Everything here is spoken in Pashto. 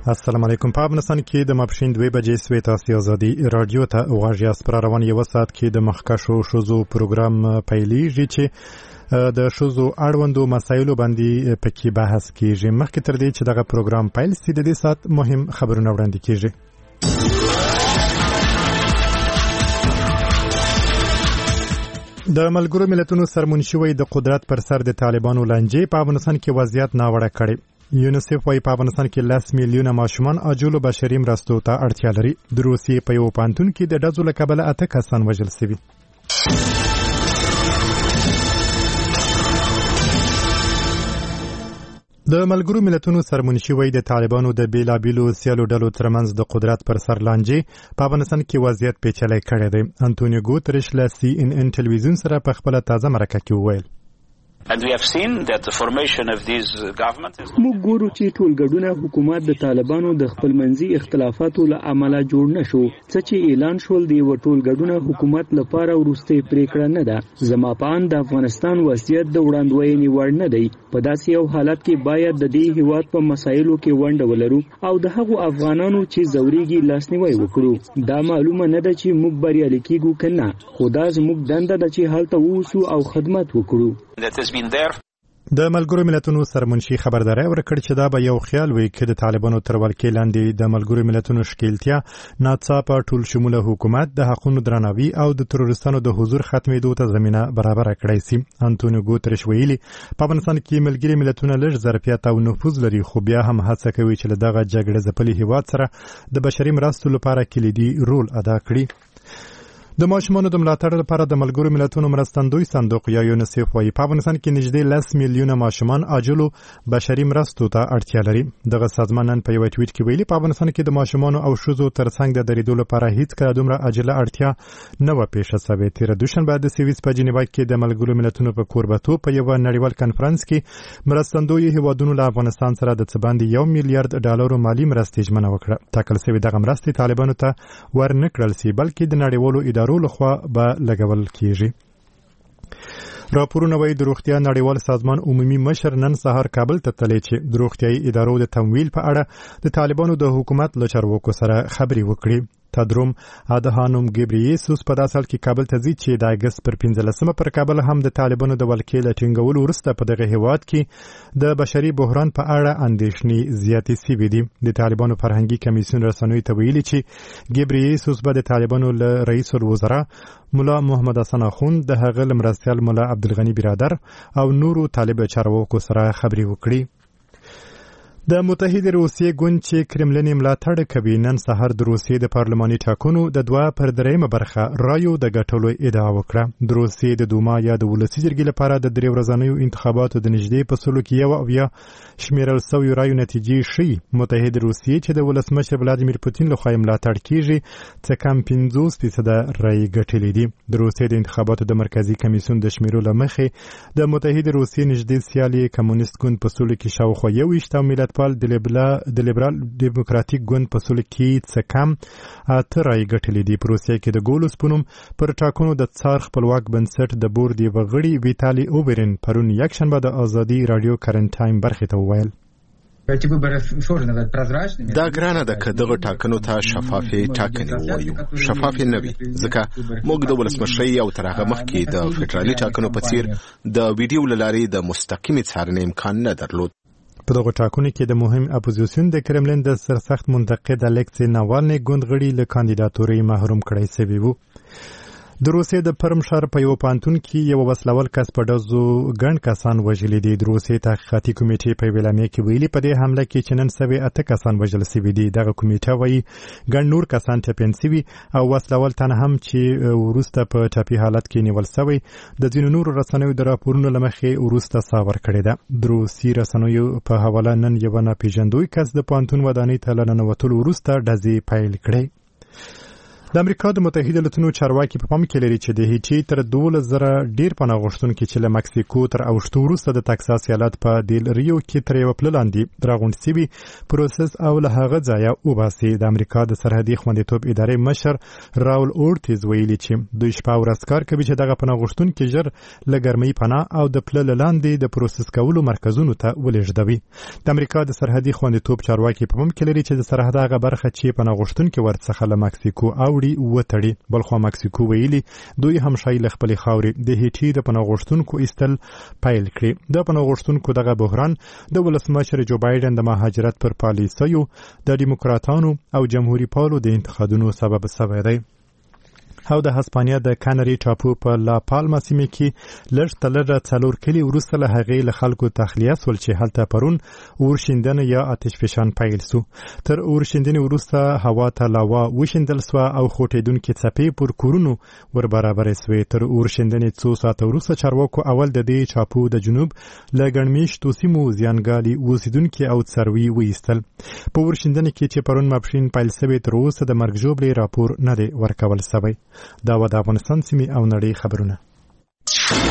السلام علیکم. په افغانستان کې د ماپښین 2 بجې سوي تاسو ازادي رادیو ته غواړي اسپر روان یو ساعت کې د مخکښو شوزو پروګرام پیلېږي چې د شوزو اړوندو مسایلو باندې پکې بحث کیږي. مخکې تر دې چې دغه پروګرام پیل شي د دې ساعت مهم خبرونه وړاندې کیږي. د ملګرو ملتونو سرمنشي د قدرت پر سر د طالبانو لانجې په افغانستان کې وضعیت ناوړه کړي. یونیسف وايي په افغانستان کې 10 میلیونه ماشومان عاجلو بشري مرستو ته اړتیا لري. د روسیې په یو پانتون کې د ډزو له کبله 8 کسان وژل شوي. د ملګرو ملتونو سرمنشي وايي د طالبانو د بیلابیلو سیالو ډلو ترمنځ د قدرت پر سر لانجې په افغانستان کې وضعیت پیچلی کړی دی. انټونیو ګوتریش له CNN ټلویزیون سره په خپله تازه مرکه کې وویل. And we have seen that the formation of these governments موږ ګورو چې ټولګډونه حکومت د طالبانو د خپلمنځي اختلافاتو له امله جوړ نشو. څه چې اعلان شول د یو ټولګډونه حکومت لپاره وروستۍ پریکړه نه ده. زما په اند د افغانستان وضعیت د وړاندوینې وړ نه دی. په داسې یو حالت کې باید د دې هیواد په مسایلو کې ونډه ولرو او د هغو افغانانو چې زوريږي لاسنیوي وکړو. دا معلومه نه ده چې موږ بریالي کیږو کنه، خو دا زموږ دنده ده چې هلته ووسو او خدمت وکړو. د ملګرو ملتونو سرمنشي خبرداري ورکړ چې دا به یو خیال وي چې د طالبانو تر ولکې لاندې د ملګرو ملتونو شکیلتیا ناڅاپه ټول شموله حکومت د حقوقو درناوي او د تروریستانو د حضور ختمېدو ته زمينه برابر کړی سي. انټونیو ګوتریش ویلي په افغانستان کې ملګري ملتونه لږ ظرفیت او نفوذ لري، خو بیا هم هڅه کوي چې دغه جګړه ځپلي هیواد سره د بشري مرستو لپاره کلیدي رول ادا کړي. د ماشومانو د ملاتړ لپاره د ملګرو ملتونو مرستندوی صندوق یا یونیسف وايي په افغانستان کې نږدې 10 میلیونه ماشومان عاجلو بشري مرستو ته اړتیا لري. دغه سازمان نن په یو ټویټ کې ویلي په افغانستان کې د ماشومانو او ښځو ترڅنګ د دریدو لپاره هیڅ کله دومره عاجله اړتیا نه و پیښه شوې. تیر دوشنبه د سویس په جنیوا کې د ملګرو ملتونو په کوربتو په یو نړیوال کانفرنس کې مرستندوی هیوادونو له افغانستان سره د څه باندې $1 میلیارډ مالی مرستې ژمنه وکړه. ټاکل شوې دغه مرستې طالبانو ته ورنکړل شي بلکې د نړیوالو ادارو لخوا به لګول کیږي. راپورونه وايي د روغتیا نړیوال سازمان عمومي مشر نن سهار کابل ته تللی چې د روغتیايي ادارو د تمویل په اړه د طالبانو د حکومت له چارواکو سره خبرې وکړي. تدروم ادهانوم ګبریيسوس په داسې حال کې کابل ته ځي چې د اگست پر 15 پر کابل هم د طالبانو د ولکې له ټینګولو وروسته په دغه هیواد کې د بشري بحران په اړه اندېښنې زیاتې شوې دي. د طالبانو فرهنګي کمیسیون رسنیو ته ویلي چې ګبریيسوس به د طالبانو له رئیس الوزرا مولا محمد حسن اخوند د هغه مرستیال مولا عبدالغنی برادر او نورو طالب چارواکو سره خبرې وکړي. د متحده روسیې ګوند چې کرملین ملاتړ کوي نن سهار د روسیې د پارلماني ټاکنو د 2/3 برخه رایو د ګټلو ادعا وکړه. د روسیې د دوما یا د ولسي جرګې لپاره د 3 ورځنیو انتخاباتو د نږدې په سلو کې یو او یا شمیرل شوی رایو نتیجې شي. متحده روسیې چې د ولسمشر ولادیمیر پوتین لخوا ملاتړ کیږي څه کم 50% رای ګټلې دي. د روسیې د انتخاباتو د مرکزی کمیسیون د شمیرو لمخې د متحده روسیې نږدې سیالي کمونیست ګوند په سلو کې شاوخوا 21 ملت د لیبرال ډیموکراتیک ګوند په سلو کې څه کم 8 رای ګټلې دي. په روسیې کې د ګولوس په نوم پر ټاکنو د څار خپلواک بنسټ د بورډ یو غړي ویتالي اوبرین پرون یکشنبه د ازادي رادیو کرنټ ټایم برخه ته وویل دا ګرانه ده که دغه ټاکنو ته شفافې ټاکنې ووایو. شفافې نه وي ځکه موږ د ولسمشرۍ او تر هغه مخکې د فدرالي ټاکنو په څیر د ویډیو له لارې د مستقیمې څارنې امکان نه درلود. په دغه ټاکنو کې د مهم اپوزیسیون د کرملین د سرسخت منتقد الکسی ناوالني ګوند غړي له کاندیداتوري محروم کړی شوی وو. د روسیې د پرم ښار په یو پانتون کې یو وسلوال کس په ډزو ګڼ کسان وژلي دي. د روسیې تحقیقاتي کمیټې په ویلامې کې ویلي په دې حمله کې چې نن سوي 8 کسان وژل شوي دي. دغه کمیټه وایي ګڼ نور کسان ټپیان شوي او وسلوال تن هم چې وروسته په ټپي حالت کې نیول شوی د ځینو نورو رسنیو د راپورونو لمخې وروسته ساور کړی ده. د روسي رسنیو په حواله نن یو ناپېژندوی کس د پانتون ودانۍ ته له ننوتلو وروسته ډزې پیل کړې. د امریکا د متحده ایالاتو چارواکي په پام کې لري چې د هیټي تر 12,000 ډیر پناه غوښتونکي چې له مکسیکو تر اوښتو وروسته د تکساس ایالت په دیل ریو کې تر یو پل لاندې راغونډ شوي پروسس او له هغه ځایه وباسي. د امریکا د سرحدي خوندیتوب ادارې مشر راول اورتیز ویلي چې دوی شپه ورځ کار کوي چې دغه پناه غوښتونکي ژر له ګرمۍ پناه او د پل لاندې د پروسس کولو مرکزونو ته ولېږدوي. د امریکا د سرحدي خوندیتوب چارواکي په پام کې لري چې د سرحد هغه برخه چې پناه غوښتونکي ورڅخه له مکسیکو وتړي. بلخوا مکسیکو ویلي دوی هم شای له خپل خاورې د هیټي د پناه غوښتونکو ایستل پیل کړي. د پناه غوښتونکو دغه بحران د ولسمشر جو بایدن د مهاجرت پر پالیسیو د دیموکراتانو او جمهوریت پالو د انتخابونو سبب شوی دی. او د هسپانیا د کانری ټاپو په لا پالما سیمه کې لږ تر 4 کلی وروسته له هغې له خلکو تخلیه سول چې هلته پرون اورشیندنه یا آتش فشان پیل سو. تر اورشیندنې وروسته هوا ته لاوا وشیندل سو او خوټېدونکې څپې پر کورونو ور برابر سوې. تر اورشیندنې څو ساعته وروسته چارواکو اول د دې ټاپو د جنوب له ګڼمیشتو سیمو زیانګالي اوسیدونکي او څاروي وایستل. په اورشیندنې کې چې پرون ماپښین پیل سوې تر اوسه د مرګ ژوبلې راپور نه دی ورکول سوی. دا و د افغانستان سیمې او نړۍ خبرونه.